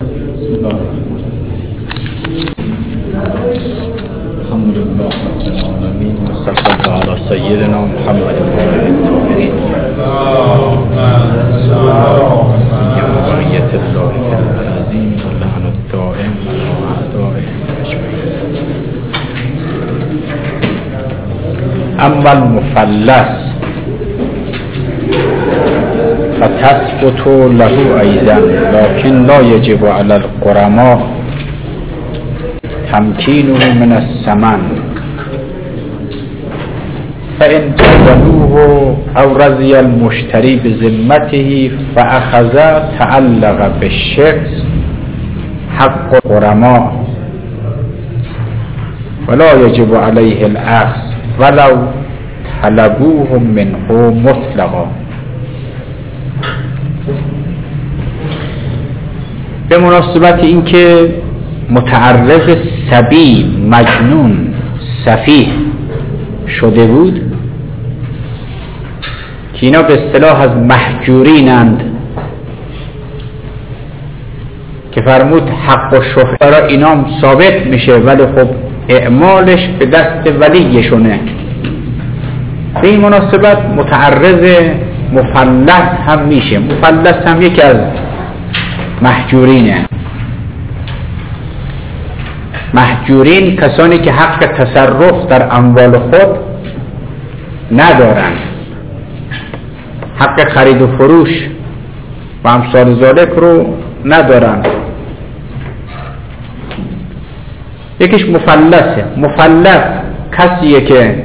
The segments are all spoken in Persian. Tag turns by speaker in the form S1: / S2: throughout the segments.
S1: الحمد لله رب العالمين وصلى الله على سيدنا محمد وعلى الطاهرين وبقية الله العظيم واللعن الدائم على أعدائه أجمعين. أما المفلس فتثبت له أيضا لكن لا يجب على الغرماء تمكينه من الثمن، فإن قبلوه أو رضي المشتري بذمته فأخذ تعلق بالشخص حق الغرماء ولا يجب عليه الأخذ ولو طلبوه منه مطلقا. به مناسبت اینکه متعرض صبی، مجنون، سفیه شده بود که اینا به اصطلاح از محجورینند که فرمود حق و شفعه را اینام ثابت میشه ولی خب اعمالش به دست ولیشونه. به این مناسبت متعرض مفلس هم میشه. مفلس هم یکی از محجورینه. محجورین کسانی که حق تصرف در اموال خود ندارند، حق خرید و فروش و امثال ذالک رو ندارند. یکیش مفلسه. مفلس کسیه که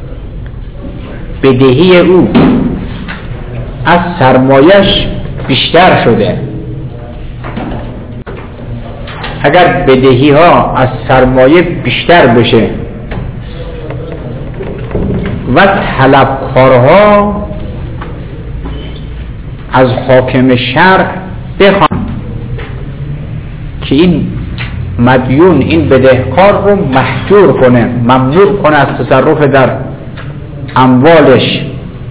S1: بدهی او از سرمایش بیشتر شده. اگر بدهی ها از سرمایه بیشتر بشه و طلبکارها از حاکم شرع بخوان که این مدیون، این بدهکار رو محجور کنه، ممنوع کنه از تصرف در اموالش،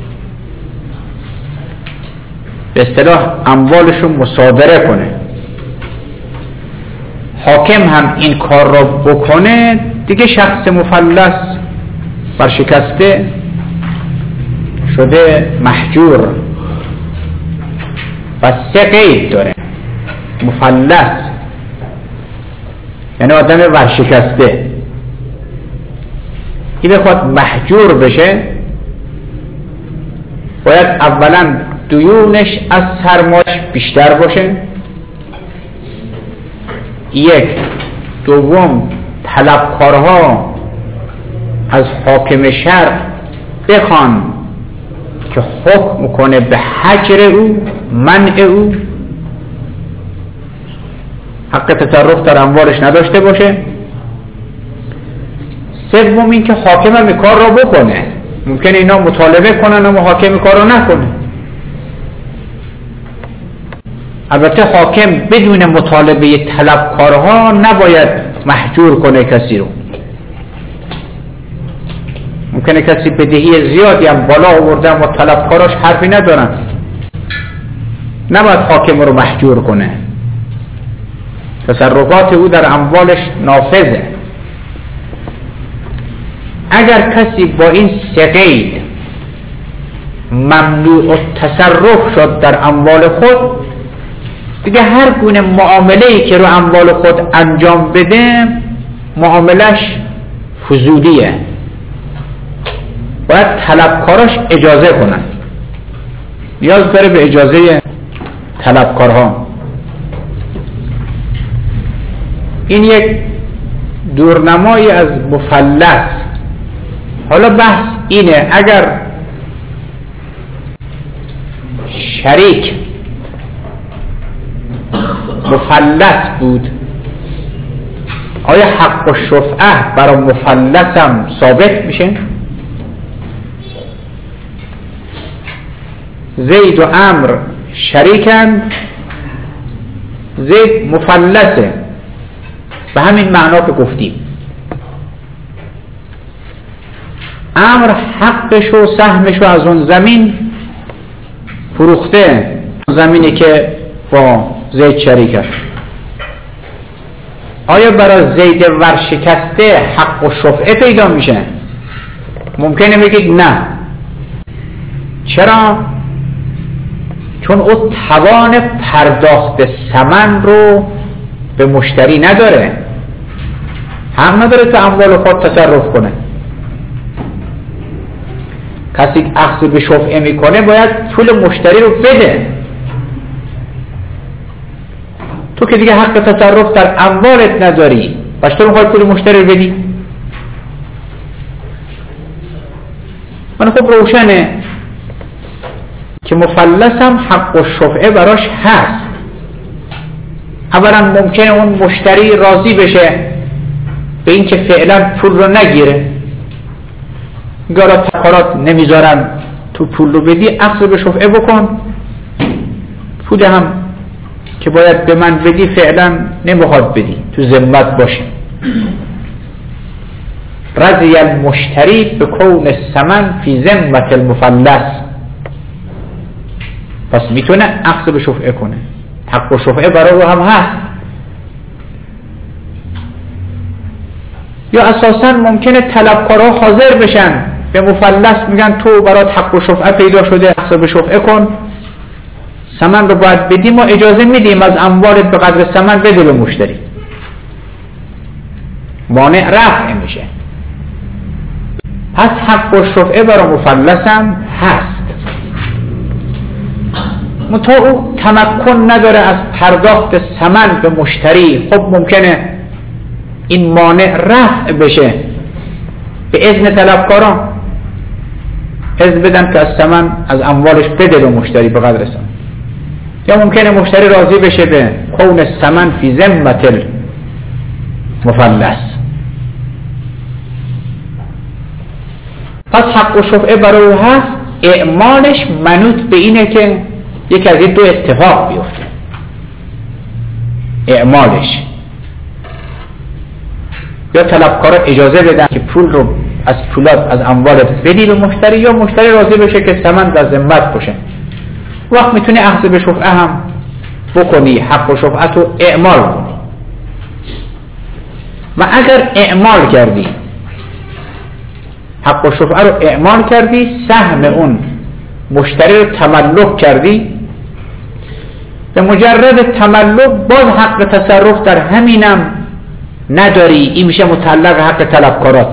S1: به اصطلاح اموالش رو مصادره کنه، حاکم هم این کار را بکنه، دیگه شخص مفلس برشکسته شده محجور. و سه قید داره مفلس، یعنی آدم ورشکسته. این بخواد محجور بشه باید اولا دیونش از سرمایش بیشتر باشه، یک. دوم طلبکارها از حاکم شرع بخوان که حکم کنه به حجر او، منع او، حق تصرف در اموالش نداشته باشه. سوم این که حاکم هم کار را بکنه. ممکنه اینا مطالبه کنن اما حاکم کار را نکنه. البته حاکم بدون مطالبه طلبکارها نباید محجور کنه کسی رو. ممکنه کسی بدهی زیادی هم بالا آورده اما طلبکاراش حرفی ندارن، نباید حاکم رو محجور کنه. تصرفات او در اموالش نافذه. اگر کسی با این سه قید ممنوع التصرف شد در اموال خود، دیگه هر گونه معامله‌ای که رو اموال خود انجام بده معاملش فضولیه. باید طلبکاراش اجازه کنن، نیاز داره به اجازه طلبکارها. این یک دورنمایی از مفلس. حالا بحث اینه اگر شریک مفلس بود آیا حق و شفعه برای مفلس هم ثابت میشه؟ زید و عمرو شریکن، زید مفلسه به همین معنا که گفتیم. عمرو حقش و سهمش از اون زمین فروخته، زمینی که با زید شریک است. آیا برای زید ورشکسته حق و شفعه پیدا میشه؟ ممکنه بگید نه. چرا؟ چون او توان پرداخت ثمن رو به مشتری نداره، حق نداره تو اموال خود تصرف کنه. کسی که اخذ به شفعه میکنه باید پول مشتری رو بده. تو که دیگه حق تصرف در اموالت نداری، پس تو میخوای پول مشتری رو بدی؟ من خب روشنه که مفلس هم حق و شفعه براش هست. اولا ممکنه اون مشتری راضی بشه به این که فعلا پول رو نگیره، گارا تقارات نمیذارن تو پول رو بدی، اخذ به شفعه بکن، پول هم که باید به من بدی فعلا نمیخواد بدی، تو ذمت باشه. رضی المشتری به کون الثمن فی ذمت المفلس، پس میتونه اخذ به شفعه کنه، حق و شفعه برای او هم هست. یا اساسا ممکنه طلبکارها حاضر بشن به مفلس میگن تو برات حق و شفعه پیدا شده، اخذ به شفعه کن، ثمن رو باید بدیم، ما اجازه میدیم از اموالت به قدر ثمن بده به مشتری. مانع رفع میشه. پس حق و شفعه برای مفلس هم هست، منتها او تمکن نداره از پرداخت ثمن به مشتری. خب ممکنه این مانع رفع بشه به اذن طلبکاران، اذن بدن که از ثمن از اموالش بده به مشتری به قدر ثمن. یا ممکنه مشتری راضی بشه به کون الثمن فی ذمت المفلس. پس حق و شفعه برای او هست، اعمالش منوط به اینه که یکی از این دو اتفاق بیفته. اعمالش یا طلبکارا اجازه بدن که پول رو از پولات از اموالت بدی به مشتری، یا مشتری راضی بشه که ثمن در ذمت باشه. وقت میتونی اخذ به شفعه هم بکنی، حق و شفعت رو اعمال کنی. و اگر اعمال کردی، حق و شفعه رو اعمال کردی، سهم اون مشتری رو تملک کردی، به مجرد تملک باز حق تصرف در همینم نداری، این میشه متعلق حق طلبکارات.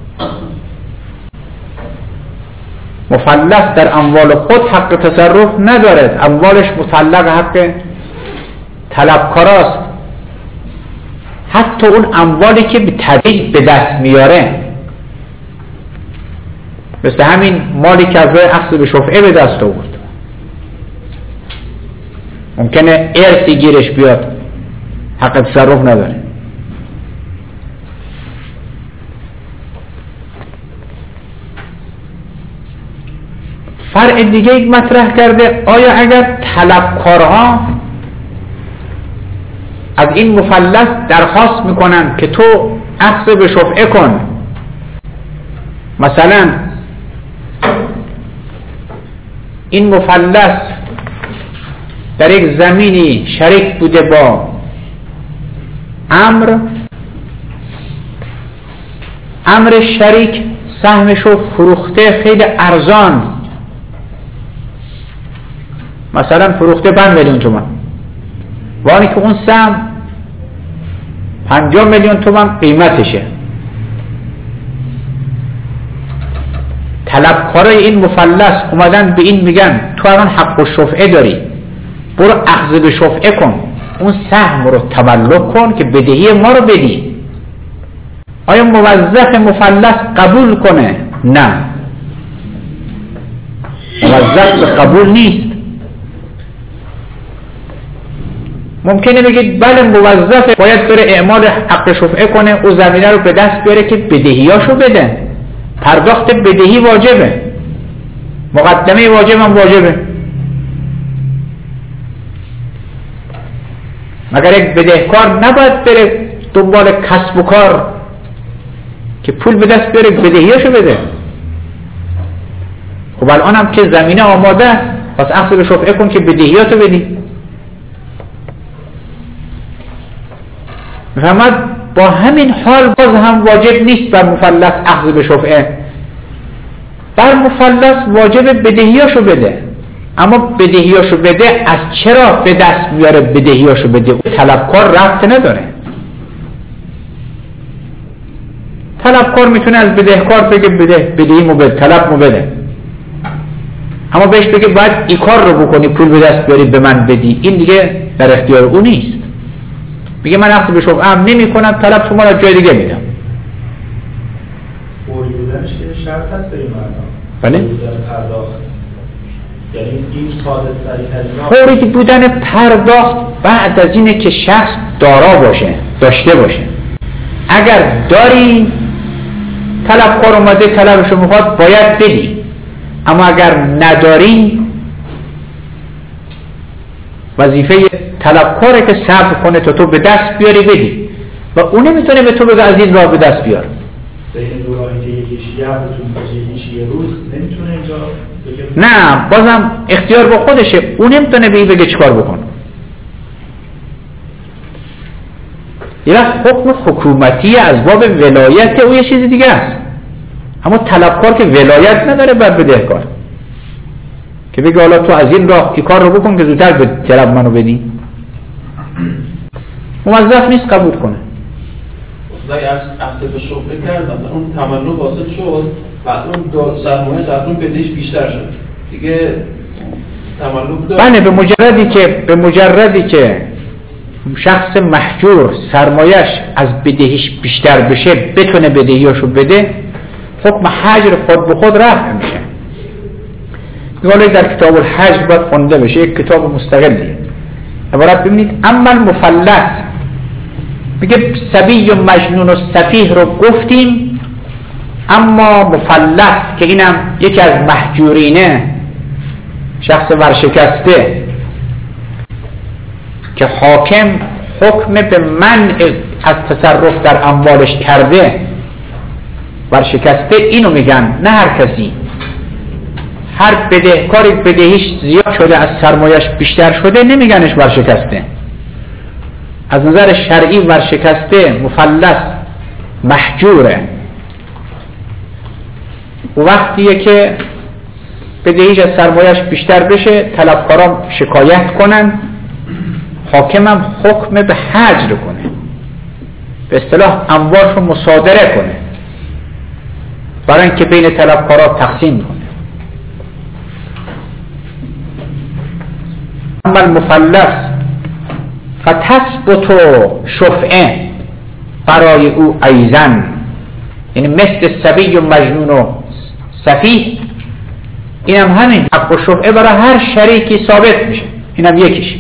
S1: مفلس در اموال خود حق تصرف ندارد، اموالش متعلق حق طلبکاراست. حتی اون اموالی که به تدریج به دست میاره، مثل همین مالی که از روی اخذ به شفعه به دست آورد، ممکنه ارثی گیرش بیاد، حق تصرف نداره. فرع دیگه یک مطرح کرده، آیا اگر طلبکارها از این مفلس درخواست میکنن که تو اخذ به شفعه کن، مثلا این مفلس در یک زمینی شریک بوده با امر شریک، سهمشو فروخته خیلی ارزان، مثلا فروخته 5 میلیون تومان، وانی که اون سهم 50 میلیون تومان قیمتشه. طلبکارای این مفلس اومدن به این میگن تو الان حق و شفعه داری، برو اخذ به شفعه کن، اون سهم رو تملک کن که بدهی ما رو بدی. آیا موظف مفلس قبول کنه؟ نه، موظف به قبول نیست. ممکنه بگید بله موظف باید بره اعمال حق شفعه کنه، او زمینه رو به دست بیاره که بدهیاشو بده، پرداخت بدهی واجبه، مقدمه واجب هم واجبه. مگر یک بدهکار نباید بره دنبال کسب و کار که پول به دست بیاره بدهیاشو بده؟ خب الان هم که زمینه آماده است، پس اخذ به شفعه کن که بدهیاتو بدی. میفهمد با همین حال باز هم واجب نیست بر مفلس اخذ به شفعه. بر مفلس واجب بدهیاشو بده، اما بدهیاشو بده از چرا به دست میاره بدهیاشو بده؟ طلبکار ربط نداره. طلبکار میتونه از بدهکار بگه بدهیمو بده، طلبمو بده، اما بهش بگه باید این کار رو بکنی پول به دست بیاری به من بدی، این دیگه در اختیار او نیست. میگه من اخذ به شفعه نمی کنم، طلب شما رو جای دیگه میدم.
S2: فوری بودنش که شرط هست بریم مردم.
S1: بله؟
S2: یعنی این ساده سریع
S1: فوری بودن پرداخت بعد از اینه که شخص دارا باشه، داشته باشه. اگر داری طلبکار اومده طلبشو میخواد باید بدی، اما اگر نداری وظیفه طلبکاره که صبر کنه تا تو به دست بیاری بدی و اون نمیتونه به تو بگه از این راه به دست بیار.
S2: این دوراهی که یکیش یه هفتون باشه یکیش یه روز نمیتونه اینجا بگه؟
S1: نه، بازم اختیار با خودشه، اون نمیتونه به این بگه چیکار بکن. یه وقت حکم حکومتی از باب ولایت او یه چیز دیگه است، اما طلبکار که ولایت نداره بر بدهکار که بگه حالا تو از این راه این کار رو بکن که زودتر به طلب منو بدی، موظف نیست قبول کنه.
S3: ولی از اخذ به شفعه کردم اون تملک حاصل شد و اون سرمایه در اون بدهش بیشتر شد دیگه تملک داره.
S1: بله، به مجردی که شخص محجور سرمایش از بدهیش بیشتر بشه بتونه بدهیاشو بده، حکم حجر خود به خود رفع میشه. میگه در کتاب الحجر باید خونده بشه، یک کتاب مستقلیه. عبارت ببینید اما المفلس، میگه سبی و مجنون و سفیه رو گفتیم، اما مفلس که اینم یکی از محجورینه، شخص ورشکسته که حاکم حکم به منع از تصرف در اموالش کرده، ورشکسته اینو میگن، نه هر کسی. هر بدهکاری بدهیش زیاد شده از سرمایش بیشتر شده نمیگنش ورشکسته. از نظر شرعی ورشکسته مفلس محجوره. و وقتیه که بدهیش از سرمایش بیشتر بشه طلبکاران شکایت کنن، حاکمم حکم به حجر کنه، به اصطلاح اموالش رو مصادره کنه برای اینکه بین طلبکارا تقسیم کنه. اما المفلس فتثبت شفعه برای او ایزن، یعنی مثل سبی و مجنون و سفیه، اینم همین حق و شفعه برای هر شریکی ثابت میشه، اینم یکیش.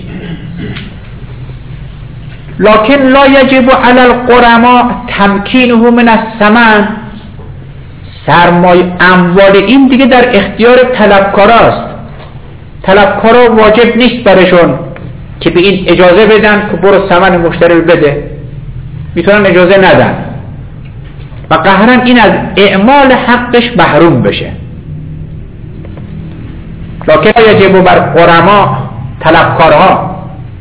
S1: لکن لا یجب علی الغرماء تمکینه من الثمن، سرمایه اموال این دیگه در اختیار طلبکاراست. طلبکارا واجب نیست برشون که به این اجازه بدن که برو ثمن مشتری رو بده، میتونن اجازه ندن و قهرن این از اعمال حقش محروم بشه. لکن یجب بر غرما طلبکارها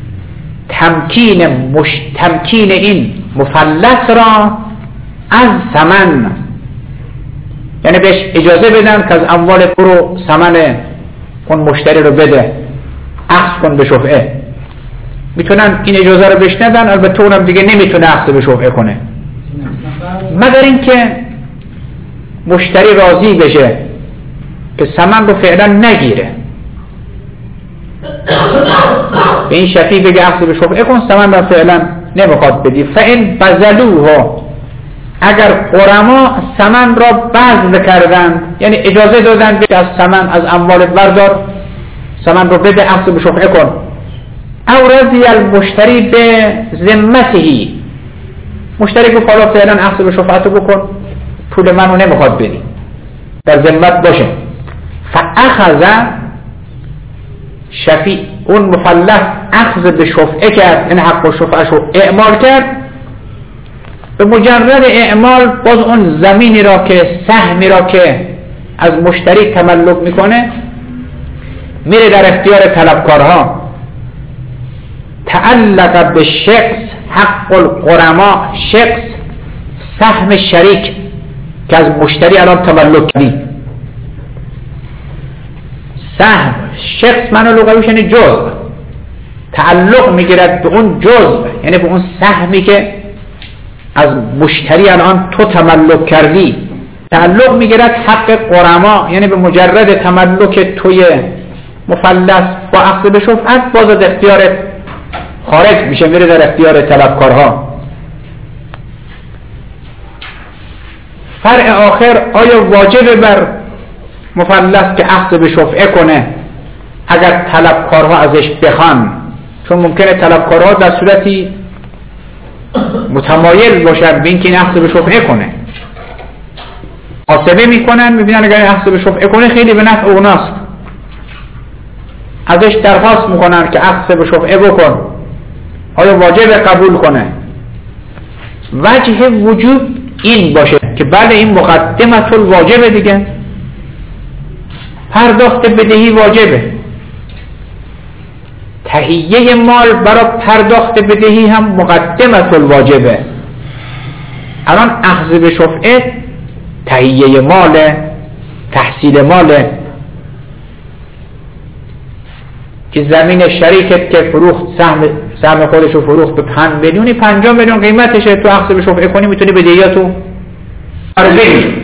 S1: تمکین این مفلس را از ثمن، یعنی بهش اجازه بدن که از اموال برو ثمن اون مشتری رو بده، اخذ کن به شفعه. میتونن این اجازه رو بهش ندن، البته اونم دیگه نمیتونه اخذ به شفعه کنه مگر اینکه مشتری راضی بشه که ثمن رو فعلا نگیره، به این شفیع بگه اخذ به شفعه کن، ثمن رو فعلا نمیخواد بدی. فإن بذلوه، اگر غرما ثمن را بذل کردن، یعنی اجازه دادن که از ثمن از اموال بردار، ثمن رو بده اخذ به شفعه کن، او رضی المشتری به ذمتهی، مشتری گفت حالا فعلا اخذ به شفعه بکن، پول منو نمیخواد بدی، در ذمت باشه. فاخذ شفیع، اون مفلس اخذ به شفعه کرد، این حق و شفعه شو اعمال کرد، به مجرد اعمال باز اون زمینی را که سهمی را که از مشتری تملک میکنه میره در اختیار طلبکارها. تعلق به شخص حق الغرما شخص سهم شریک که از مشتری الان تملک کردی. سهم شخص معنی لغویش یعنی جزء، تعلق میگیرد به اون جزء، یعنی به اون سهمی که از مشتری الان تو تملک کردی. تعلق میگیرد حق غرما، یعنی به مجرد تملک توی مفلس با اخذ به شفعت باز از اختیارت خارج میشه، میره در اختیار طلبکارها. فرع آخر، آیا واجب بر مفلس که اخذ به شفعه کنه اگر طلبکارها ازش بخوان؟ چون ممکنه طلبکارها در صورتی متمایل باشن به اینکه این اخذ به شفعه کنه، محاسبه میکنن میبینن اگر این اخذ به شفعه کنه خیلی به نفع اوناست، ازش درخواست میکنن که اخذ به شفعه بکن. آیا واجب قبول کنه؟ وجه وجوب این باشه که بله این مقدمت الواجبه دیگه، پرداخت بدهی واجبه، تهیه مال برای پرداخت بدهی هم مقدمت الواجبه. الان اخذ به شفعه تهیه مال، تحصیل مال، که زمین شریکت که فروخت سهم خودشو فروخت به 5 میلیونی، 5 میلیون قیمتشه، تو اخذ به شفعه کنی میتونی بدهیاتو بگیری.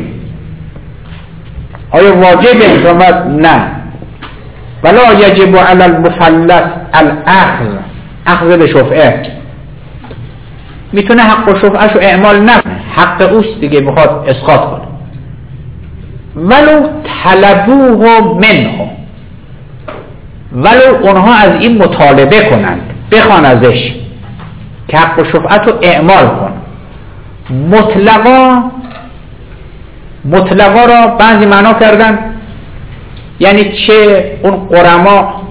S1: آیا واجب انتامت؟ نه. ولا یجب علی المفلس اخذ به شفعه. میتونه حق و شفعهشو اعمال نکنه، حق اوست دیگه، بخواد اسقاط کنه. ولو طلبوه منه، ولو اونها از این مطالبه کنند، بخوان ازش که حق و شفعتو اعمال کن. مطلقا را بعضی معنا کردن یعنی چه اون غرما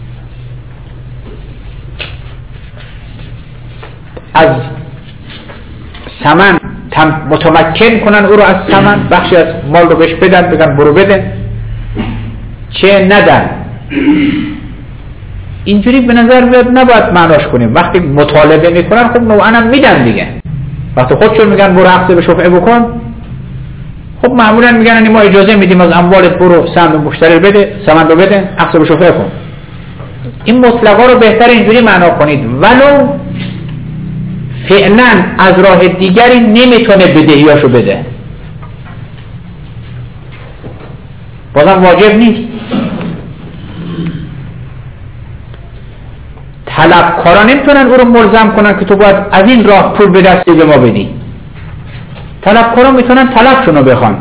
S1: از ثمن متمکن کنن او رو از ثمن، بخشی از مال رو بهش بدن، بگن برو بده، چه ندن. اینجوری به نظر میاد نباید معناش کنیم. وقتی مطالبه میکنن خب نوعا هم میدن دیگه. وقتی خودشون میگن برو اخذ به شفعه بکن، خب معمولا میگن ما اجازه میدیم از اموالت برو سهم مشتری بده، ثمن رو بده، اخذ به شفعه کن. این مطلقا رو بهتر اینجوری معنا کنید، ولو فعلا از راه دیگری نمیتونه بدهیاشو بده، بازم واجب نیست. طلبکارا نمیتونن او رو ملزم کنن که تو باید از این راه پول به دستی به ما بدی. طلبکارا میتونن طلبشون رو بخوان،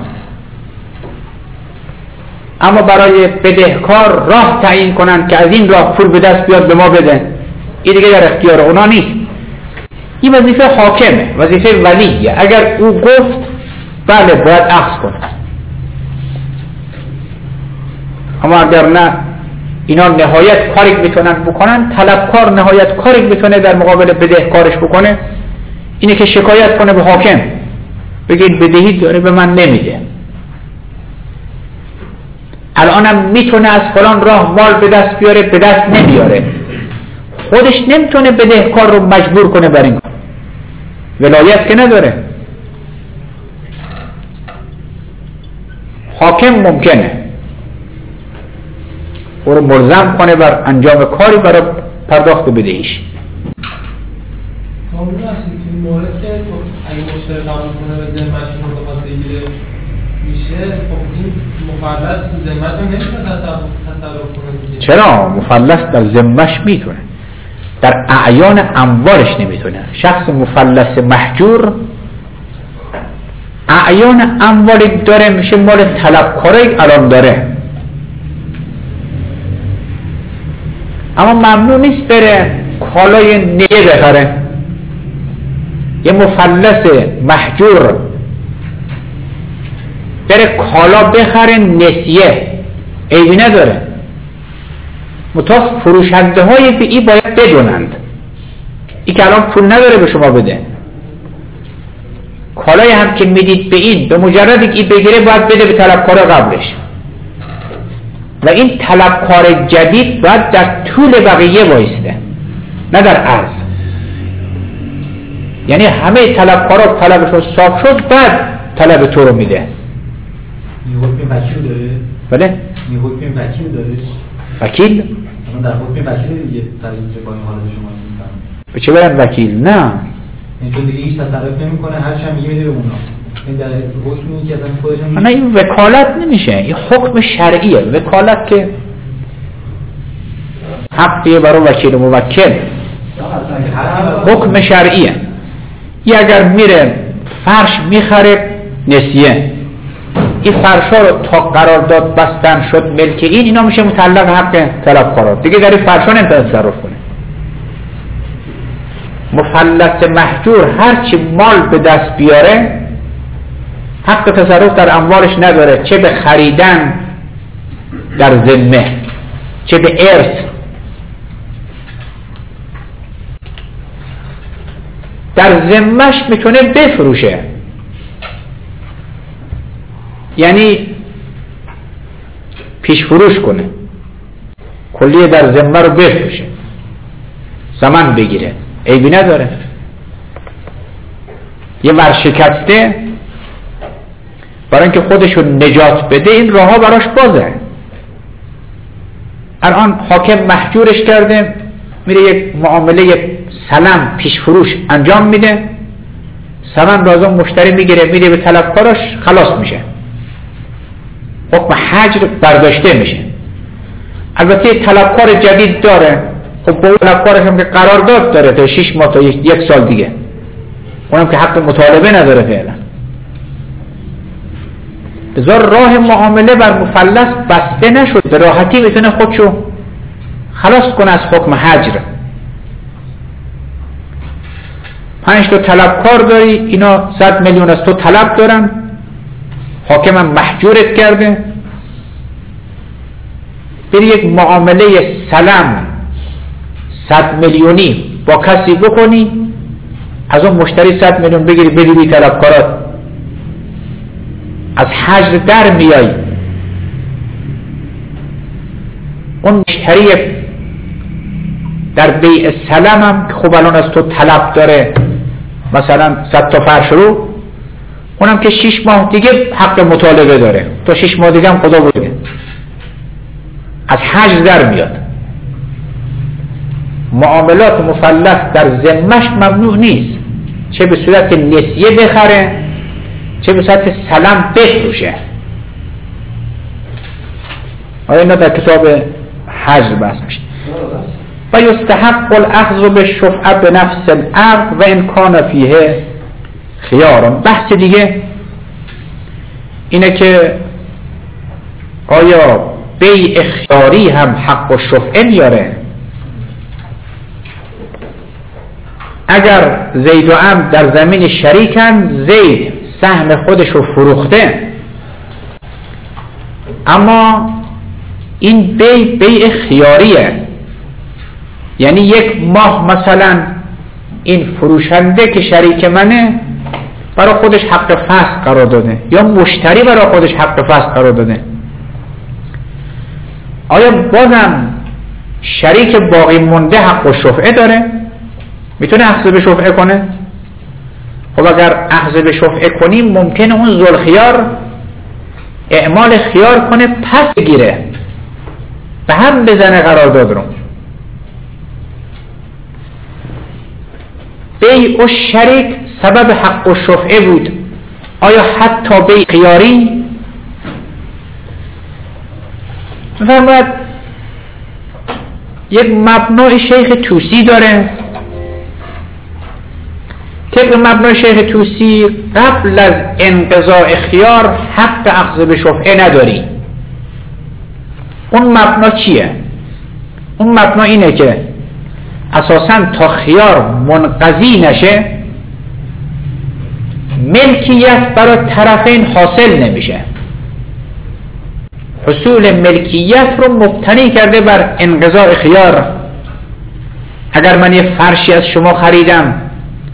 S1: اما برای بدهکار راه تعیین کنن که از این راه پول به دست بیاد به ما بده، این دیگه در اختیار اونا نیست. این وظیفه حاکمه، وظیفه ولیه. اگر او گفت بله باید اخذ کن، اما اگر نه اینا نهایت کاری میتونن بکنن، طلبکار نهایت کاری میتونه در مقابل بدهکارش بکنه اینه که شکایت کنه به حاکم، بگید بدهی داره به من نمیده، الانم میتونه از فلان راه مال به دست بیاره به دست نمیاره. خودش نمیتونه بدهکار رو مجبور کنه بر این کار، ولایت که نداره. حاکم ممکنه او رو ملزم کنه بر انجام کاری برای پرداخت بدهیش.
S4: معمولا هستید که این مورد که اگه مشتری قبول کنه به ذمه‌اش این رو بخواد بگیره میشه، خب این مفلس ذمه‌اش رو نمیتونه تصرف کنه دیگه.
S1: چرا؟ مفلس در ذمه‌اش میتونه، در اعیان اموالش نمیتونه. شخص مفلس محجور اعیان اموالی داره، میشه مال طلبکاری الان داره، اما ممنوع نیست بره کالای نیه بخره. یه مفلس محجور بره کالا بخره نسیه، عیبی نداره، متأ فروشنده های به این باید بدونند این که الان پول نداره به شما بده. کالای هم که میدید به این، به مجردی که این بگیره باید بده به طلبکار قبلش، و این طلبکار جدید باید در طول بقیه بایسته، نه در عرض. یعنی همه طلبکارا طلبشون صاف شد، بعد طلب تو رو میده.
S2: حکم وکیل داره؟
S1: بله؟
S2: حکم وکیل داره؟
S1: وکیل؟
S2: اما در حکم وکیل دیگه طریق با این حالت شما میفهمم.
S1: به چه برن وکیل؟ نه.
S2: این تو دیگه هیچ تصرف نمیکنه، هر چی میگه میده به اونا. این در حکمی که اصلا خودش
S1: نه، این وکالت نمیشه، این حکم شرعیه. وکالت که حقیه برای وکیل و موکل، حکم شرعیه. یه اگر میره فرش میخره نسیه، این فرشا رو تا قرارداد بستن شد ملک اینا میشه متعلق حق طلبکارا، دیگه در این فرشا نمیتونه تصرف کنه. مفلس محجور هرچی مال به دست بیاره حق تصرف در اموالش نداره، چه به خریدن در ذمه، چه به ارث. در ذمهش میتونه بفروشه، یعنی پیش فروش کنه، کلیه در ذمه رو بفروشه، ثمن بگیره، عیبی نداره. یه ورشکسته برای اینکه خودشو نجات بده این راهها براش بازه. الان حاکم محجورش کرده، میره یک معامله سلم پیش فروش انجام میده، ثمن را از اون مشتری میگیره میده به طلبکاراش، خلاص میشه، حکم حجر برداشته میشه. البته طلبکار جدید داره، خب با طلبکارش هم که قرارداد داره تا 6 ماه تا 1 سال دیگه، اونم که حق مطالبه نداره فعلا. بذار راه معامله بر مفلس بسته نشد، به راحتی میتونه خودشو خلاص کنه از حکم حجر. 5 تا طلبکار داری، اینا 100 میلیون از تو طلب دارن، حاکمم محجورت کرده، بری یک معامله سلم 100 میلیونی با کسی بکنی، از اون مشتری 100 میلیون بگیری بدی بی طلبکارات، از حجر در میای. اون مشتری در بیع سلم هم که خب الان از تو طلب داره مثلا 100 تا فرش رو، اونم که 6 ماه دیگه حق مطالبه داره، تا 6 ماه دیگه هم خدا بوده، از حجر در میاد. معاملات مفلس در ذمه‌اش ممنوع نیست، چه به صورت نسیه بخره چه به صورت سلم بفروشه. آیا اینا در کتاب حجر بحث میشه. و یستحق الاخذ بالشفعه بنفس العقد و ان کان فیه خیار. بحث دیگه اینه که آیا بیع خیاری هم حق و شفعه میاره؟ اگر زید و عمرو در زمین شریکن، زید سهم خودش رو فروخته، اما این بیع خیاریه، یعنی 1 ماه مثلا این فروشنده که شریک منه برای خودش حق فسخ قرار داده، یا مشتری برای خودش حق فسخ قرار داده، آیا بازم شریک باقی مونده حق و شفعه داره؟ میتونه اخذ به شفعه کنه؟ خب اگر اخذ به شفعه کنیم ممکنه اون ذوالخیار اعمال خیار کنه، پس بگیره، به هم بزنه قرارداد رو. بیع و شریک سبب حق و شفعه بود، آیا حتی بیع خیاری؟ می‌فرماید یک مبنای شیخ توسی داره که به مبنای شیخ توسی قبل از انقضاء خیار حق اخذ به شفعه نداری. اون مبنا چیه؟ اون مبنا اینه که اساساً تا خیار منقضی نشه ملکیت برای طرفین حاصل نمیشه. حصول ملکیت رو مبتنی کرده بر انقضاء خیار. اگر من یه فرشی از شما خریدم،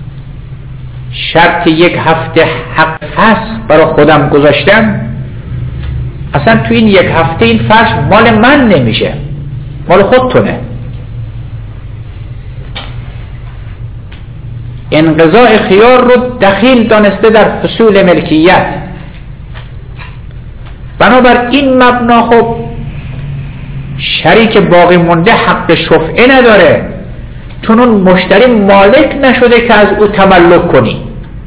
S1: شرط 1 هفته حق فسخ برای خودم گذاشتم، اصلا تو این 1 هفته این فرش مال من نمیشه، مال خودتونه. انقضاء خیار رو دخیل دانسته در حصول ملکیت. بنابر این مبنا خب شریک باقی مونده حق شفعه نداره، چون اون مشتری مالک نشده که از او تملک کنی.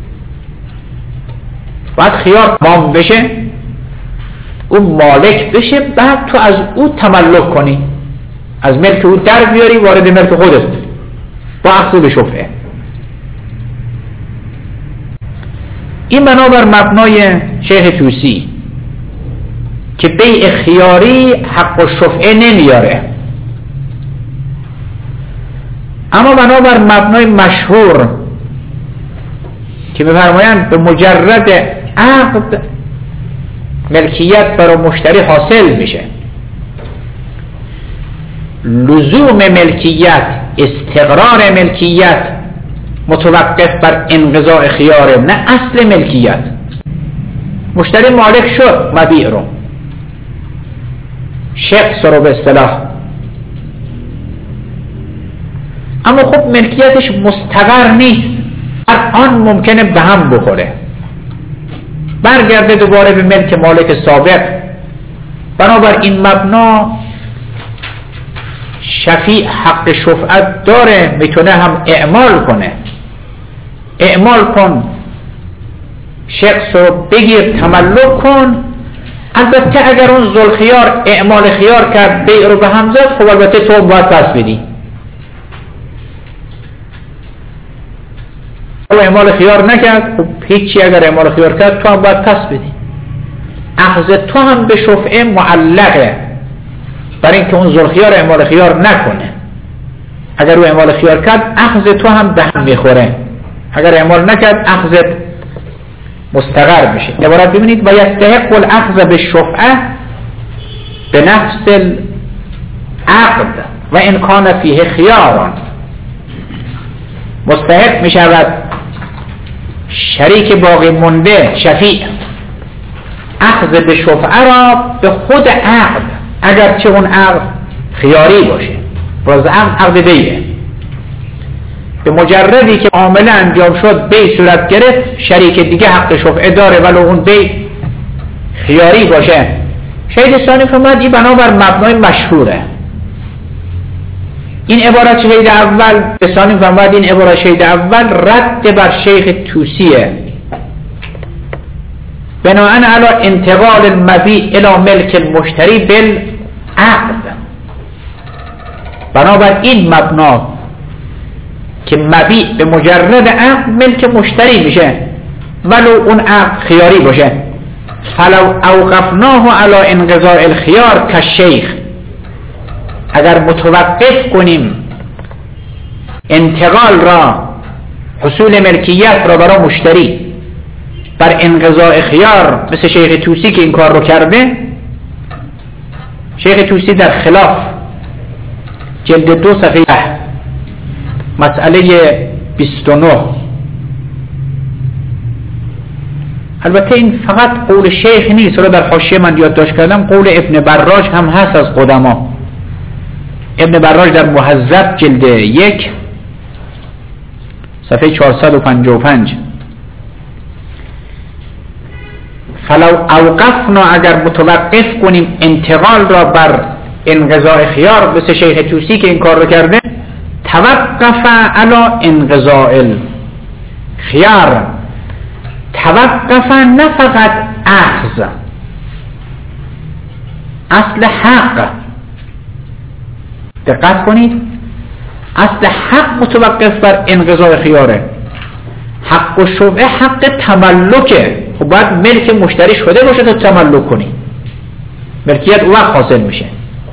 S1: باید خیار تمام بشه، او مالک بشه، بعد تو از او تملک کنی، از ملک او در بیاری وارد ملک خودت با اخذ به شفعه. این بنابر مبنای شیخ طوسی که بیع خیاری حق و شفعه نمیاره. اما بنابر مبنای مشهور که می‌فرمایند به مجرد عقد ملکیت برای مشتری حاصل میشه، لزوم ملکیت، استقرار ملکیت متوقف بر انقضاء خیاره، نه اصل ملکیت. مشتری مالک شد مبیع رو، شخص رو به اصطلاح، اما خب ملکیتش مستقر نیست، هر آن ممکنه به هم بخوره، برگرده دوباره به ملک مالک سابق. بنابر این مبنا شفیع حق شفعت داره، میتونه هم اعمال کنه. اعمال کن، شخص رو بگیر تملک کن. البته اگر اون ذوالخیار اعمال خیار کرد بیع رو به هم زد، خب البته تو باید پس بدی. او اعمال خیار نکرد، خب هیچی، اگر اعمال خیار کرد تو هم باید پس بدی. اخذ تو هم به شفعه معلقه، برای اینکه اون ذوالخیار اعمال خیار نکنه. اگر او اعمال خیار کرد اخذ تو هم به هم میخوره، اگر اعمال نکرد اخذت مستقر بشه. عبارت ببینید: و یستحق الاخذ بالشفعه بنفس العقد و ان کان فیه خیار. مستحق می شود شریک باقی مونده شفیع اخذ به شفعه را به خود عقد، اگرچه اون عقد خیاری باشه، باز عقد بیعه. به مجردی که معامله انجام شد، بیع صورت گرفت، شریک دیگه حق شفعه داره ولو اون بیع خیاری باشه. شهید ثانی فرمود این بنابر مبنای مشهوره. این عبارت شهید اول ثانی فرمود این عبارت شهید اول رد بر شیخ طوسیه، بناءً علی انتقال المبیع الی ملک المشتری بالعقد. بنابر این مبنا که مبیع به مجرد عقد ملک مشتری میشه ولو اون عقد خیاری باشه. فلو اوقفناه علی انقضاء الخیار کالشیخ، اگر متوقف کنیم انتقال را، حصول ملکیت را برای مشتری بر انقضاء خیار، مثل شیخ طوسی که این کار رو کرده. شیخ طوسی در خلاف جلد 2 صفحه 10 مسئله 29. البته این فقط قول شیخ نیست، رو در حاشیه من یادداشت کردم قول ابن براج هم هست از قدما. ابن براج در مهذب جلد 1 صفحه 455: فلو اوقفنا، اگر متوقف کنیم انتقال را بر انقضاء خیار، مثل شیخ طوسی که این کار رو کرده، توقف علی انقضاء الخیار، توقف نه فقط اخذ، اصل حق، دقت کنید، اصل حق متوقف بر انقضاء خیاره. حق و شفعه حق تملکه، خب باید ملک مشتری شده باشه تا تملک کنی، ملکیت او وقت حاصل میشه.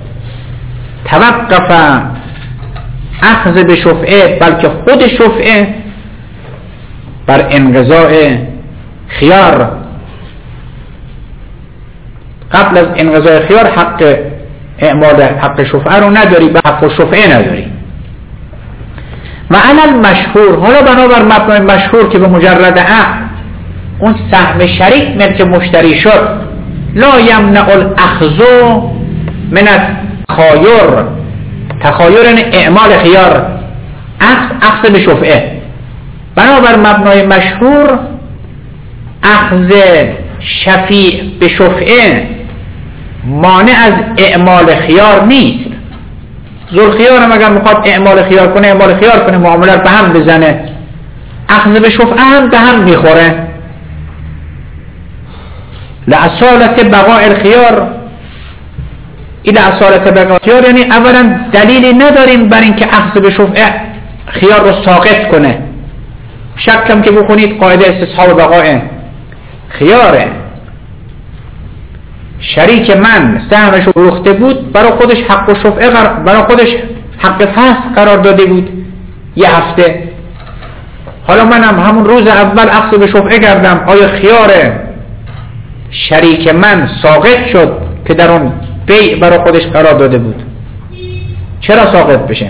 S1: توقف اخذ به شفعه، بلکه خود شفعه بر انقضاء خیار. قبل از انقضاء خیار حق اعمال حق شفعه رو نداری، به حق شفعه نداری. و علل مشهور، حالا بنابر مبنای مشهور که به مجرد عقد اون سهم شریک ملک مشتری شد، لا یمنع الاخذ من تخایر اعمال خیار، اخذ به شفعه، بنابر مبنای مشهور اخذ شفیع به شفعه مانع از اعمال خیار نیست. ذوالخیار هم اگر میخواد اعمال خیار کنه معامله رو به هم بزنه، اخذ به شفعه هم به هم میخوره. لأصالت بقاء الخيار، این اصالت بقاء الخيار یعنی اولا دلیلی نداریم بر اینکه اخذ به شفعه خیار رو ساقط کنه. شکم که بخونید قاعده استصحاب بقاء خیاره. شریک من سهمش رو فروخته بود، برای خودش حق و شفعه برای خودش حق فسخ قرار داده بود یه هفته. حالا منم همون روز اول اخذ به شفعه کردم، آیا خیار شریک من ساقط شد که در اون بیع برای خودش قرار داده بود؟ چرا ساقط بشه؟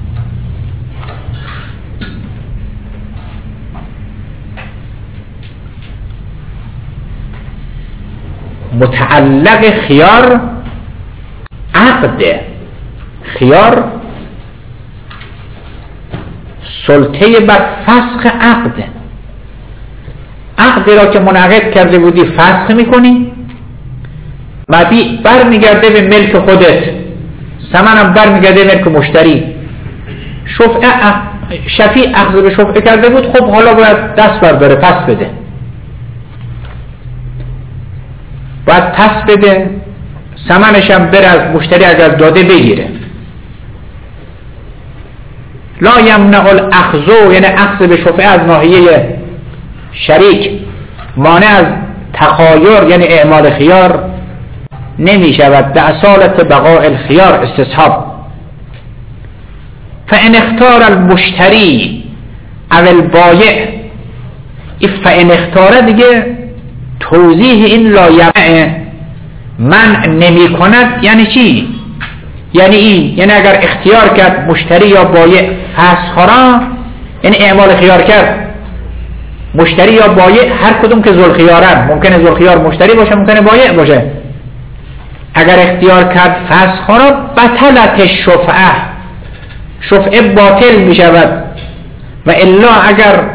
S1: متعلق خیار عقده. خیار سلطه بر فسخ عقده. عقدی را که منعقد کرده بودی فسخ میکنی، مبیع بر میگرده به ملک خودت، ثمنم بر میگرده ملک مشتری. شفیع اخذ به شفعه کرده بود، خب حالا باید دست برداره، پس بده، باید پس بده، ثمنش هم بره از مشتری اگر داده بگیره. لا یمنع الاخذ، یعنی اخذ به شفعه از ناحیه شریک مانع از تخایر یعنی اعمال خیار نمی شود. به اصالت بقاء الخیار استصحاب. فان اختار المشتری او البایع، فان اختار دیگه توضیح این لا یمنع منع نمی کند یعنی چی؟ یعنی این، یعنی اگر اختیار کرد مشتری یا بایع فسخارا، یعنی اعمال خیار کرد مشتری یا بایع، هر کدوم که ذوالخیارن، ممکنه ذوالخیار مشتری باشه، ممکنه بایع باشه، اگر اختیار کرد فسخارا بطلت شفعه باطل می شود. و الا اگر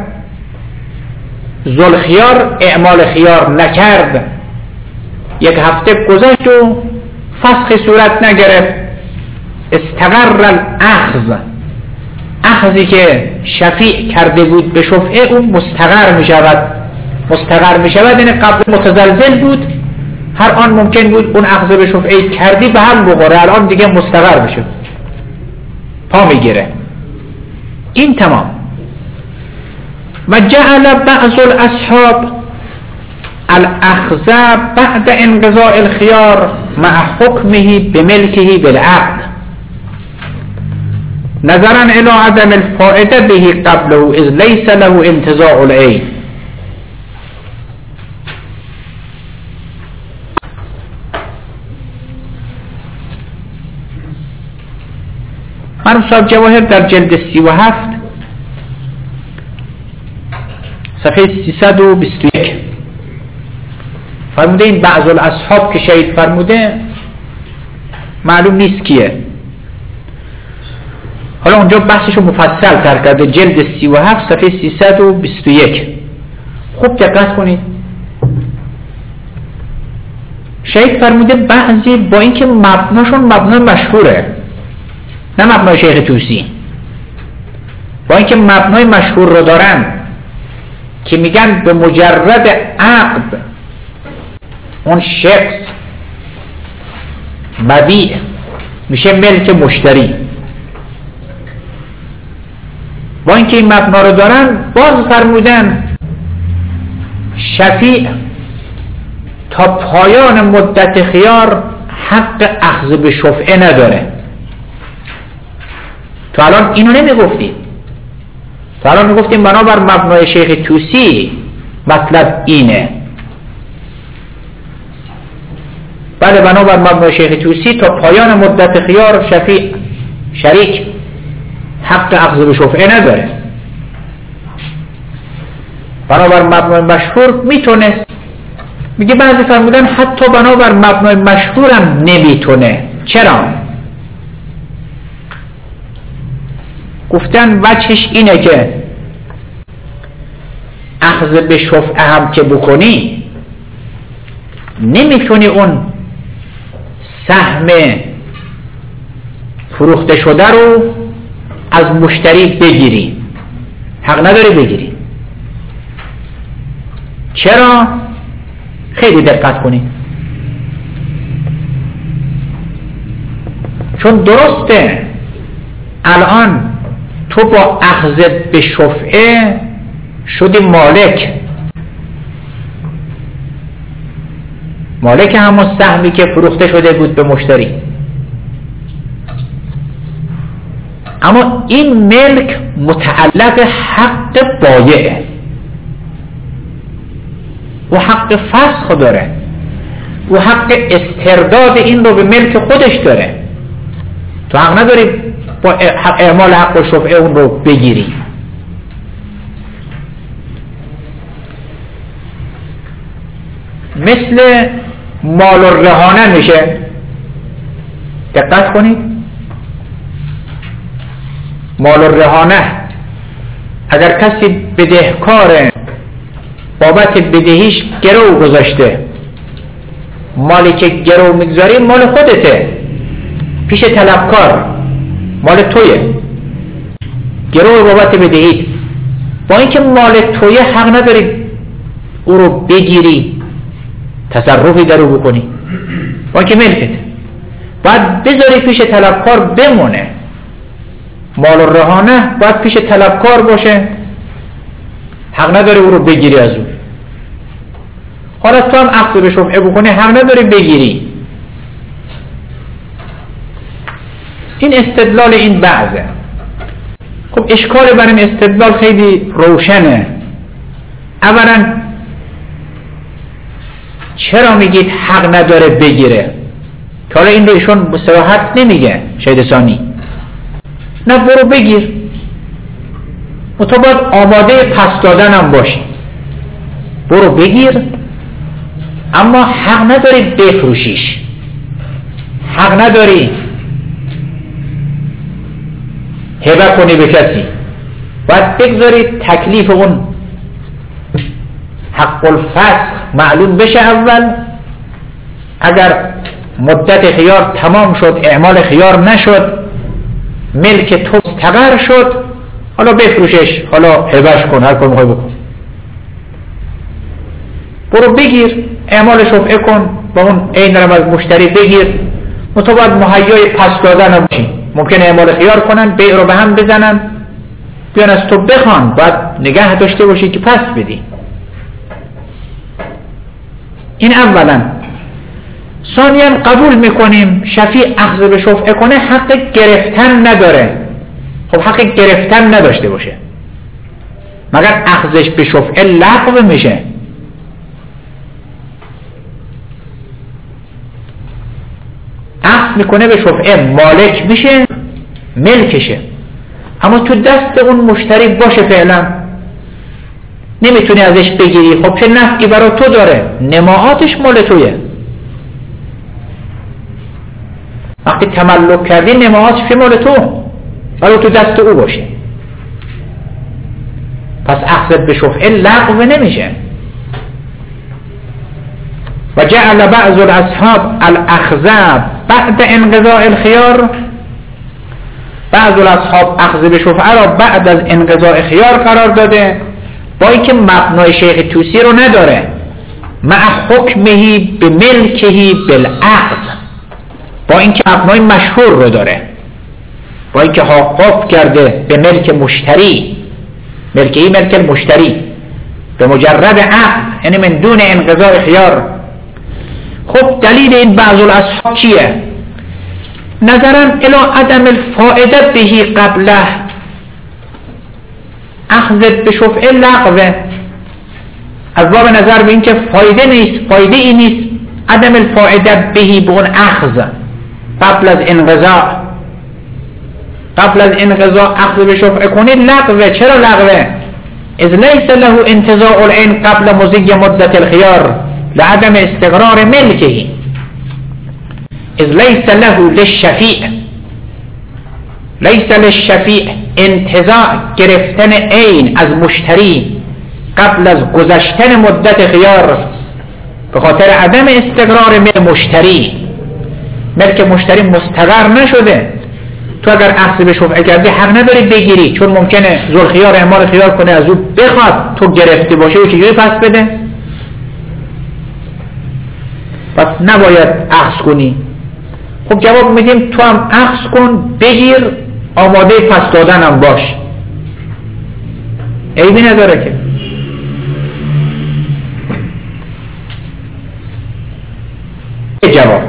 S1: ذوالخیار اعمال خیار نکرد، یک هفته گذشت و فسخ صورت نگرفت، استقر الاخذ، اخذی که شفیع کرده بود به شفعه اون مستقر می شود. مستقر می شود یعنی قبل متزلزل بود، هر آن ممکن بود اون اخذ به شفعه کردی به هم بخوره، الان دیگه مستقر بشه، پا می گیره. این تمام. و جعل بعض الاصحاب الاخذ بعد انقضاء الخيار مع حكمه بملكه بالعقد نظرا الى عدم الفائده به قبله اذ ليس له انتزاع العين. مرحوم صاحب جواهر در جلد 37 صفحه 321 فرموده این بعض الاصحاب که شهید فرموده معلوم نیست کیه. حالا اونجا بحثشو مفصل تر کرده، جلد 37 صفحه 321. خوب دقت کنید. شهید فرموده بعضی با اینکه مبناشون مبنای مشهوره، نه مبنای شیخ طوسی، با اینکه مبنای مشهور رو دارن که میگن به مجرد عقد اون شخص مبیع میشه ملک مشتری، با اینکه این مبنا رو دارن باز فرمودن شفیع تا پایان مدت خیار حق اخذ به شفعه نداره. تو الان اینو نمیگفتیم، تو الان میگفتیم بنابر مبنای شیخ طوسی مطلب اینه. بله بنابر مبنای شیخ طوسی تا پایان مدت خیار شفیع شریک حق اخذ به شفعه نداره. بنابر مبنای مشهور میتونه، میگه بعضی فرمودن حتی بنابر مبنای مشهورم نمیتونه. چرا؟ گفتن وجهش اینه که اخذ به شفعه هم که بکنی نمیتونی اون سهم فروخته شده رو از مشتری بگیری، حق نداری بگیری. چرا؟ خیلی دقت کنید، چون درسته الان تو با اخذ به شفعه شدی مالک همون سهمی که فروخته شده بود به مشتری، اما این ملک متعلق حق بایعه و حق فسخ داره و حق استرداد این رو به ملک خودش داره. تو حق نداری با اعمال حق و شفعه اون رو بگیری. مثل مال الرهانه میشه، دقت کنید. مال الرهانه اگر کسی بدهکار بابت بدهیش گرو گذاشته، مالی که گرو میگذاری مال خودته، پیش طلبکار مال تویه، گرو بابت بدهی، با اینکه مال تویه حق نداری او رو بگیری تصرفی در او بکنی، با اینکه ملکته، باید بذاری پیش طلبکار بمونه. مال الرهانه باید پیش طلبکار باشه، حق نداری او رو بگیری از او. حالا تو هم اخذ به شفعه بکنی حق نداری بگیری. این استدلال این بعضه. خب اشکال بر این استدلال خیلی روشنه. اولا چرا میگید حق نداره بگیره؟ که حالا این رو ایشون به صراحت نمیگه شهید ثانی. نه برو بگیر، تو باید آماده پس دادن هم باشی. برو بگیر، اما حق نداری بفروشیش، حق نداری هبه کنی به کسی. باید بگذاری تکلیف اون حق الفسخ معلوم بشه اول. اگر مدت خیار تمام شد، اعمال خیار نشد، ملک تو مستقر شد، حالا بفروشش، حالا هبهش کن، هر کار میخوای بکن. برو بگیر، اعمال شفعه کن، با اون عین رو از مشتری بگیر. تو باید مهیای پس دادن هم باشی. ممکنه اعمال خیار کنن، بیع رو به هم بزنن، بیان از تو بخوان، باید نگه داشته باشی که پس بدی. این اولا. ثانیاً قبول میکنیم شفیع اخذ به شفعه کنه حق گرفتن نداره. خب حق گرفتن نداشته باشه مگر اخذش به شفعه لغو میشه. اخذ میکنه به شفعه، مالک میشه، ملکشه، اما تو دست اون مشتری باشه فعلا، نمیتونی ازش بگیری. خب چه نفعی برای تو داره؟ نماعاتش مال تویه. وقتی تملک کردی نماعاتش مال تو، برای تو دست او باشه. پس اخذ به شفعه لغو نمیشه. و جعل بعض الاصحاب الاخذ بعد انقضاء الخيار، بعض الاصحاب اخذ به شفعه را بعد از انقضاء خیار قرار داده، با اینکه مبنای شیخ طوسی رو نداره، مع حکمهی به ملکهی بالعقد، با اینکه مبنای مشهور رو داره، با اینکه حقوق کرده به ملک مشتری، ملکهی ملک المشتری به مجرد عقد، یعنی من دون انقضاء خیار. خب دلیل این بعض الاصحاب چیه؟ نظرا الى عدم الفائده بهی قبله، اخذ به شفعه لغوه، از باب نظر به این که فایده نیست، فایده ای نیست، عدم الفائده بهی به اون اخذ قبل از انقضاء. قبل از انقضاء اخذ به شفعه کنی لغوه. چرا لغوه؟ اذ لیس له انتزاع العین قبل مضی مدت الخیار لعدم استقرار ملکه، اذ لیس له للشفیع، لیس للشفیع انتزاع گرفتن عین از مشتری قبل از گذشتن مدت خیار به خاطر عدم استقرار ملک مشتری مستقر نشده، تو اگر اخذ به شفعه کردی حق نداری بگیری، چون ممکنه ذوالخیار اعمال خیار کنه از او بخواد تو گرفته باشه و چجوری پس بده؟ پس نباید اخذ کنی. خب جواب میدیم تو هم اخذ کن، بگیر، آماده پس دادن هم باش، عیبی نداره که. جواب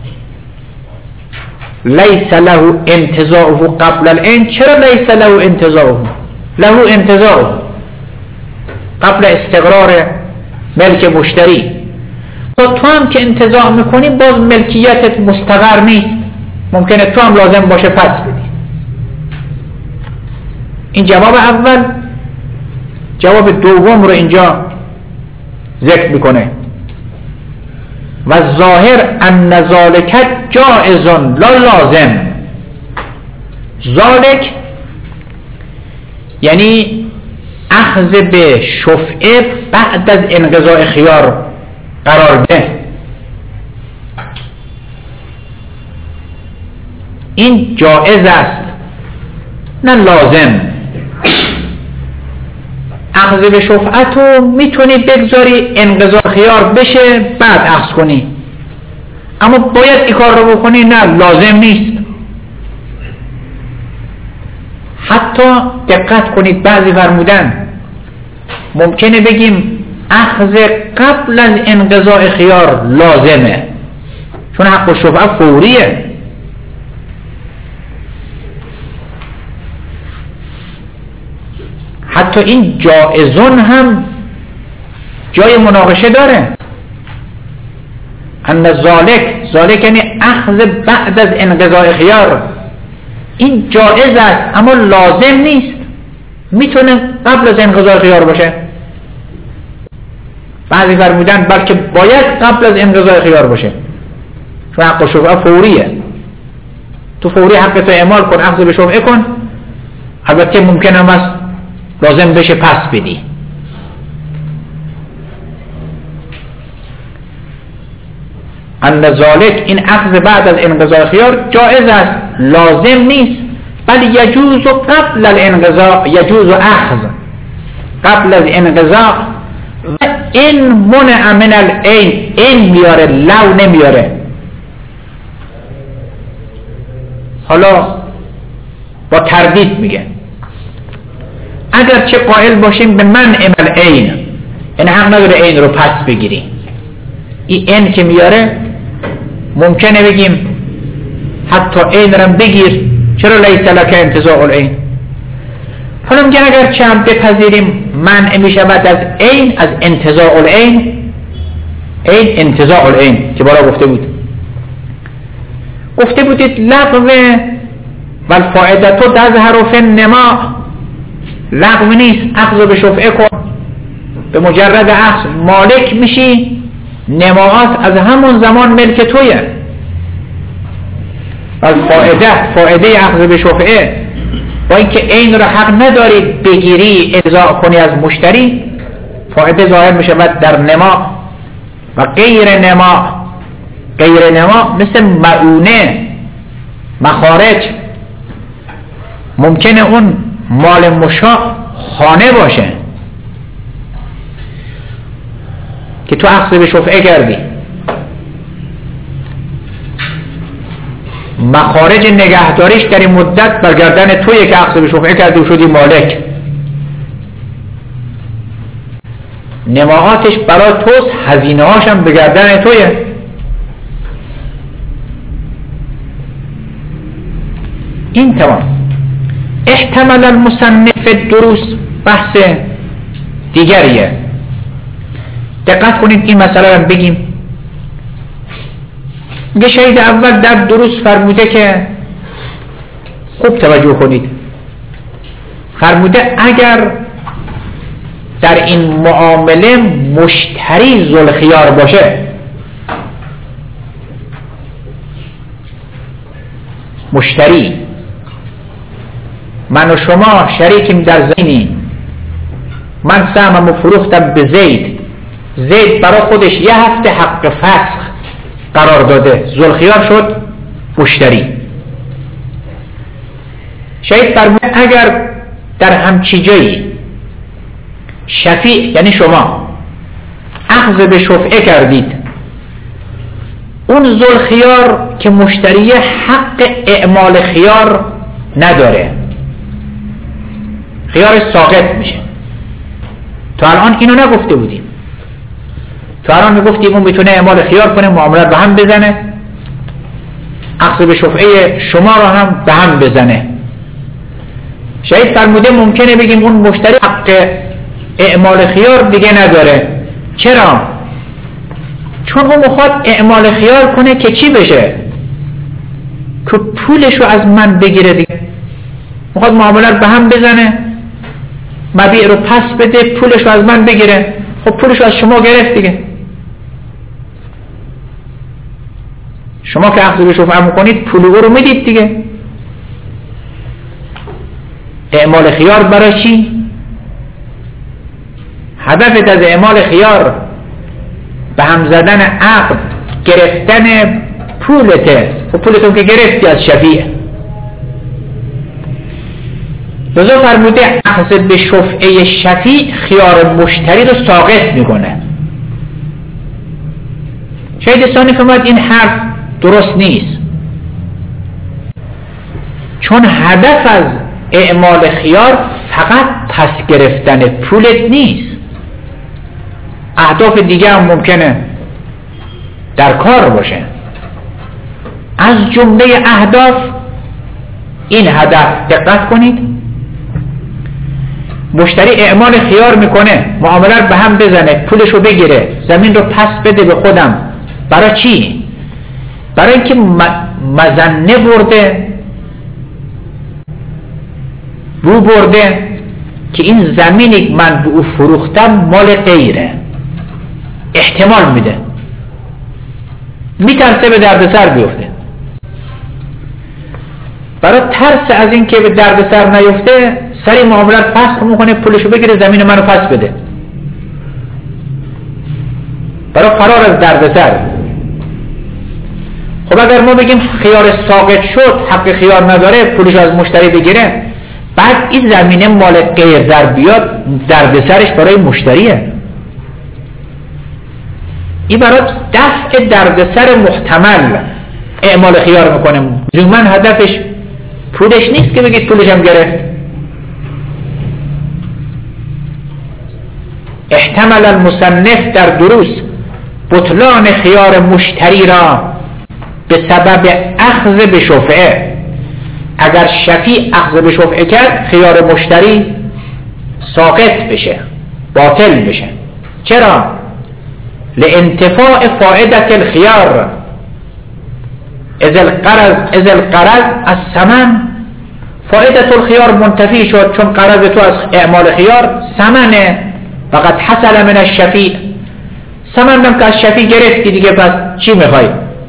S1: لیس له انتزاعه قبل العین. چرا لیس له انتزاعه؟ له انتزاعه قبل استقرار ملک مشتری. تو هم که انتزاع میکنی باز ملکیتت مستقر نیست، ممکنه تو هم لازم باشه پس بدی. این جواب اول. جواب دوم رو اینجا ذکر میکنه و ظاهر ان ذالک جائز لا لازم. ذالک یعنی اخذ به شفعه بعد از انقضاء خیار قرار ده، این جائز است نه لازم. اخذ به شفعتو میتونی بگذاری انقضاء خیار بشه بعد اخذ کنی، اما باید این کار رو بکنی؟ نه، لازم نیست. حتی دقت کنید بعضی فرمودن ممکنه بگیم اخذ قبل از انقضاء خیار لازمه، چون حق الشفعه فوریه. حتی این جائزون هم جای مناقشه داره. ان ذالک یعنی اخذ بعد از انقضاء خیار، این جائز است اما لازم نیست، میتونه قبل از انقضاء خیار باشه. بعضی فرمودن بلکه باید قبل از انقضاء خیار باشه، چون حق شفعه فوریه. تو فوری حق تو اعمال کن، اخذ به شفعه کن. البته ممکنه است لازم بشه پس بدی. ان ذالک این اخذ بعد از انقضاء خیار جائز است، لازم نیست. بل یجوز قبل الانقضاء، یجوز اخذ قبل از انقضاء و این منع من العین. این میاره، لو نمیاره. حالا با تردید میگه اگر چه قائل باشیم به منع من العین، این حق نداره عین رو پس بگیری. این که میاره ممکنه بگیم حتی عین رو بگیر، چرا لیس لک انتزاع العین. حالا میگن اگر چه هم بپذیریم منع میشود از عین، از انتزاع العین. عین انتزاع العین که بالا گفته بودید لغو و الفائدة تظهر فی النما. لغو نیست، اخذ به شفعه کن، به مجرد اخذ مالک میشی، نماعات از همون زمان ملک تویه. فائده اخذ به شفعه با اینکه این را حق نداری بگیری ارضاء کنی از مشتری، فائده ظاهر میشه در نما و غیر نما. غیر نما مثل معونه، مخارج. ممکنه اون مال مشاع خانه باشه که تو اخذ به شفعه کردی، مخارج نگهداریش در این مدت برگردن تویه که اخذ به شفعه کردی و شدی مالک. نماعاتش برای توست، هزینه هاشم بگردن تویه. این تمام. احتمال المصنف دروس بحث دیگریه. دقت کنید این مسئله رو بگیم. میگه شهید اول در دروس فرموده که، خوب توجه کنید، فرموده اگر در این معامله مشتری ذوالخیار باشه، مشتری من و شما شریکیم در زمینی، من سهممو فروختم به زید برای خودش یه هفته حق فسخ قرار داده، ذوالخیار شد مشتری. شاید فرموده اگر در همچی جایی شفیع یعنی شما اخذ به شفعه کردید، اون ذوالخیار که مشتری حق اعمال خیار نداره، خیار ساقط میشه. تا الان اینو نگفته بودیم، تا الان میگفتیم اون میتونه اعمال خیار کنه، معاملات به هم بزنه، اخذ به شفعه شما رو هم به هم بزنه. شاید فرموده ممکنه بگیم اون مشتری حق اعمال خیار دیگه نداره. چرا؟ چون اون میخواد اعمال خیار کنه که چی بشه؟ که پولشو از من بگیره دیگه. میخواد معاملات به هم بزنه، مبیع رو پس بده، پولشو از من بگیره. خب پولشو از شما گرفت دیگه. شما که اخذ به شفعه میکنید پول رو میدید دیگه. اعمال خیار برای چی؟ هدفت از اعمال خیار به هم زدن عقد، گرفتن پولته. و پولتون که گرفتی از شفیع. لذا فرموده اخذ به شفعه شفیع خیار مشتری رو ساقط میکنه. شاید ثانی فرمود این حرف درست نیست، چون هدف از اعمال خیار فقط پس گرفتن پولت نیست، اهداف دیگه هم ممکنه در کار باشه. از جمله اهداف این هدف، دقت کنید، مشتری اعمال خیار میکنه، معاملات به هم بزنه، پولشو بگیره، زمین رو پس بده به خودم. برای چی؟ برای اینکه مظنه برده، رو برده که این زمینی من به او فروختم مال غیره، احتمال میده، میترسه به دردسر بیفته. برای ترس از این که به دردسر نیفته سری معاملات پس میکنه، پولشو بگیره، زمین منو پس بده، برای فرار از دردسر. خب اگر ما بگیم خیار ساقط شد، حق خیار نداره، پولشو از مشتری بگیره، بعد این زمینه مال غیر در بیاد، دردسرش برای مشتریه. این برای دفع دردسر محتمل اعمال خیار میکنه. من هدفش پولش نیست که بگید پولش هم گرفت. احتمل المصنف در دروس بطلان خیار مشتری را به سبب اخذ به شفعه. اگر شفیع اخذ به شفعه کرد، خیار مشتری ساقط بشه، باطل بشه. چرا؟ لانتفاع فائدة الخيار اذ القرض الثمن. فائدة الخيار منتفی شد چون قرض تو از اعمال خیار ثمنه، فقط حصل من الشفیع. ثمنم که از شفیع گرفتی دیگه، پس چی میخوای؟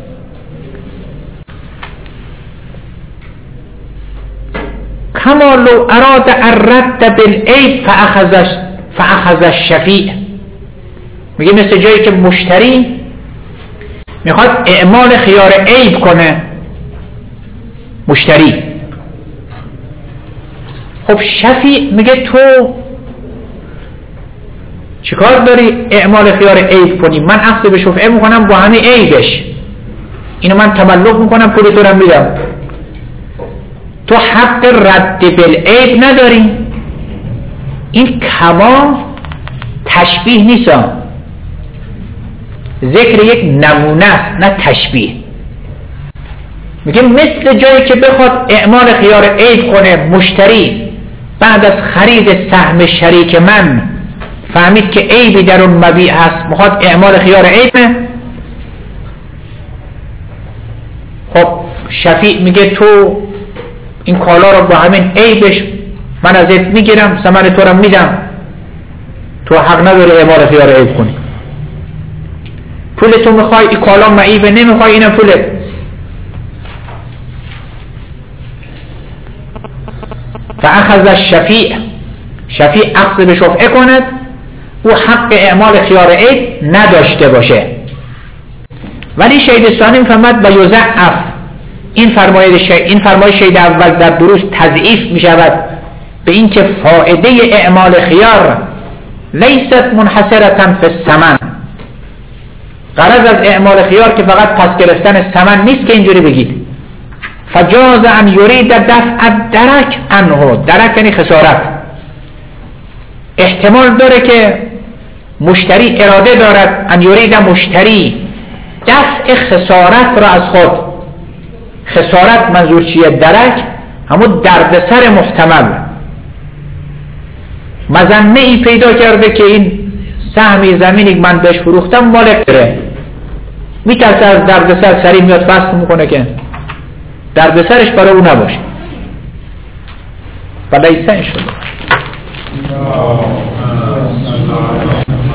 S1: کما لو اراد الرد بالعیب فاخذ الشفیع. میگه مثل جایی که مشتری میخواد اعمال خیار عیب کنه، مشتری، خب شفیع میگه تو چیکار داری اعمال خیار عیب کنی؟ من اخذ به شفعه میکنم با همه عیبش، اینو من تملک میکنم، پول تو رو میدم، تو حق رد بالعیب نداری. این کما تشبیه نیست، ذکر یک نمونه است نه تشبیه. میگه مثل جایی که بخواد اعمال خیار عیب کنه مشتری، بعد از خرید سهم شریک من فهمید که عیبی در اون مبیع هست، میخواد اعمال خیار عیبه. خب شفیع میگه تو این کالا رو با همین عیبش من ازت میگیرم، ثمن تو رو میدم، تو حق نداری اعمال خیار عیب کنی. پول تو میخوای، این کالا معیبه، نمیخوای، اینم پوله. فاخذ الشفیع شفیع اخذ به شفعه کند او حق اعمال خیار عید نداشته باشه. ولی شهید ثانی میفهمد و یضعف، این فرمایش شهید اول در دروس تضعیف می شود به این که فائده اعمال خیار لیست منحصرة فی الثمن، غرض از اعمال خیار که فقط پس گرفتن ثمن نیست که اینجوری بگید. فجاز ان یرید دفع درک عنه، درک یعنی خسارت، احتمال داره که مشتری اراده دارد ان یرید مشتری دفع خسارت را از خود. خسارت منظور چیه؟ درک همون دردسر محتمل، مظنه ای پیدا کرده که این سهمی زمینی که من بهش فروختم مالک داره، میترسه از دردسر سریع میاد فصل میکنه که دردسرش برای او نباشه. بلیسه شده